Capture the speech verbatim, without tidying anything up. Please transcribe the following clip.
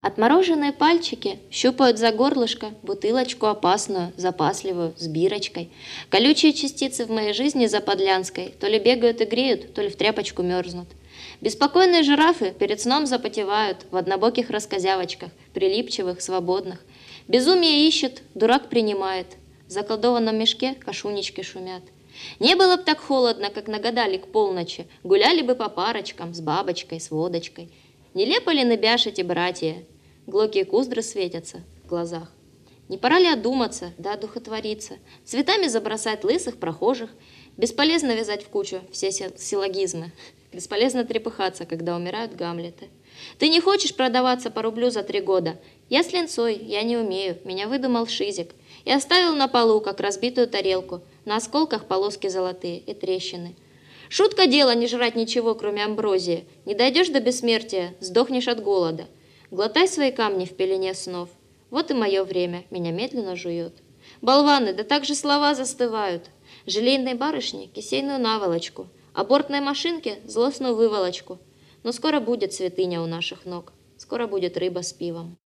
Отмороженные пальчики щупают за горлышко бутылочку опасную, запасливую, с бирочкой. Колючие частицы в моей жизни за Подлянской то ли бегают и греют, то ли в тряпочку мерзнут. Беспокойные жирафы перед сном запотевают в однобоких раскозявочках, прилипчивых, свободных. Безумие ищет, дурак принимает. В заколдованном мешке кашунечки шумят. Не было б так холодно, как нагадали к полночи, гуляли бы по парочкам, с бабочкой, с водочкой. Нелепо ли набяшь эти братья? Глокие куздры светятся в глазах. Не пора ли одуматься, да одухотвориться, цветами забросать лысых прохожих? Бесполезно вязать в кучу все силлогизмы, бесполезно трепыхаться, когда умирают Гамлеты. Ты не хочешь продаваться по рублю за три года? Я с линцой, я не умею, меня выдумал Шизик. И оставил на полу, как разбитую тарелку, на осколках полоски золотые и трещины. Шутка дело не жрать ничего, кроме амброзии. Не дойдешь до бессмертия, сдохнешь от голода. Глотай свои камни в пелене снов. Вот и мое время, меня медленно жует. Болваны, да так же слова застывают. Желейной барышни кисейную наволочку, а бортной машинке злостную выволочку. Но скоро будет святыня у наших ног, скоро будет рыба с пивом.